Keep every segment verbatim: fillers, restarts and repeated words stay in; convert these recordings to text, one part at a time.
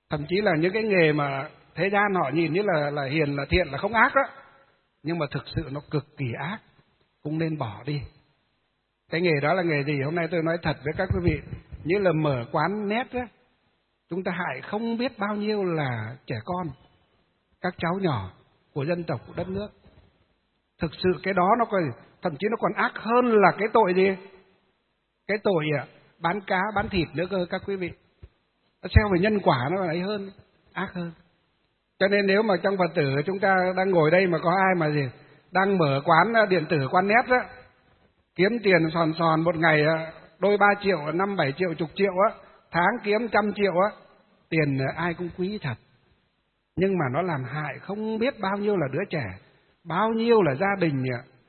Thậm chí là những cái nghề mà thế gian họ nhìn như là là hiền, là thiện, là không ác đó, nhưng mà thực sự nó cực kỳ ác, cũng nên bỏ đi. Cái nghề đó là nghề gì? Hôm nay tôi nói thật với các quý vị, như là mở quán net á, chúng ta hại không biết bao nhiêu là trẻ con, các cháu nhỏ của dân tộc, của đất nước. Thực sự cái đó nó còn, thậm chí nó còn ác hơn là cái tội gì? Cái tội à, bán cá, bán thịt nữa cơ các quý vị. Nó theo về nhân quả nó ấy hơn, ác hơn. Cho nên nếu mà trong Phật tử chúng ta đang ngồi đây mà có ai mà gì đang mở quán điện tử, quán net á, kiếm tiền sòn sòn một ngày đôi ba triệu, năm bảy triệu, chục triệu á, tháng kiếm trăm triệu á, tiền ai cũng quý thật. Nhưng mà nó làm hại không biết bao nhiêu là đứa trẻ, bao nhiêu là gia đình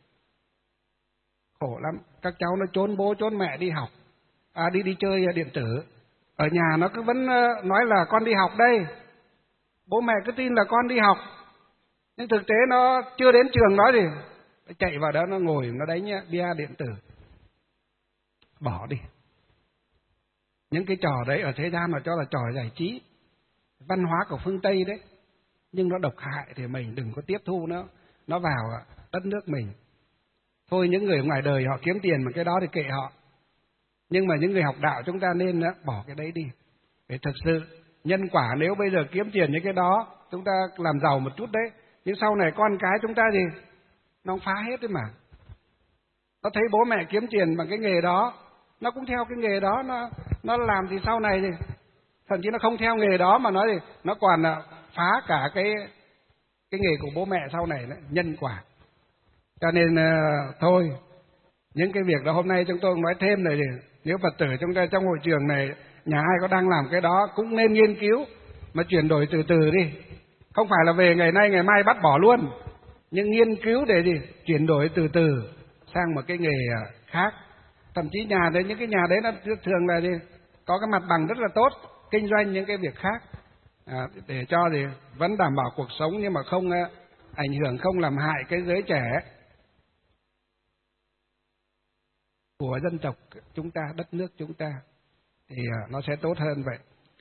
khổ lắm. Các cháu nó trốn bố trốn mẹ đi học, à, đi đi chơi điện tử. Ở nhà nó cứ vẫn nói là con đi học đây, bố mẹ cứ tin là con đi học, nhưng thực tế nó chưa đến trường nói gì, chạy vào đó nó ngồi nó đánh bia điện tử. Bỏ đi. Những cái trò đấy ở thế gian mà cho là trò giải trí, văn hóa của phương Tây đấy, nhưng nó độc hại thì mình đừng có tiếp thu nó, nó vào đất nước mình. Thôi những người ngoài đời họ kiếm tiền mà cái đó thì kệ họ. Nhưng mà những người học đạo chúng ta nên bỏ cái đấy đi. Để thực sự nhân quả, nếu bây giờ kiếm tiền những cái đó, chúng ta làm giàu một chút đấy, nhưng sau này con cái chúng ta gì nó phá hết đấy mà. Nó thấy bố mẹ kiếm tiền bằng cái nghề đó, nó cũng theo cái nghề đó, nó nó làm thì sau này thì thậm chí nó không theo nghề đó mà nói thì nó còn phá cả cái cái nghề của bố mẹ sau này đấy, nhân quả. Cho nên uh, thôi những cái việc đó hôm nay chúng tôi nói thêm này, thì nếu Phật tử chúng ta trong hội trường này nhà ai có đang làm cái đó cũng nên nghiên cứu mà chuyển đổi từ từ đi. Không phải là về ngày nay ngày mai bắt bỏ luôn, nhưng nghiên cứu để gì chuyển đổi từ từ sang một cái nghề khác. Thậm chí nhà đấy, những cái nhà đấy nó thường là gì có cái mặt bằng rất là tốt, kinh doanh những cái việc khác, à, để cho gì vẫn đảm bảo cuộc sống nhưng mà không uh, ảnh hưởng, không làm hại cái giới trẻ của dân tộc chúng ta, đất nước chúng ta, thì uh, nó sẽ tốt hơn vậy.